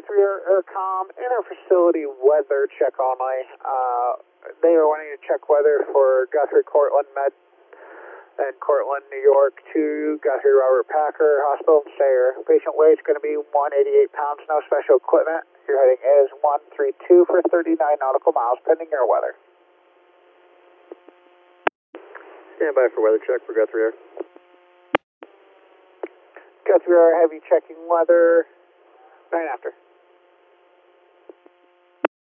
Guthrie Aircom, interfacility weather check only. They are wanting to check weather for Guthrie Cortland Med and Cortland, New York to Guthrie Robert Packer Hospital and Sayre. Patient weight is going to be 188 pounds, no special equipment. Your heading is 132 for 39 nautical miles, pending your weather. Stand by for weather check for Guthrie Air. Guthrie Air, heavy checking weather. Right after.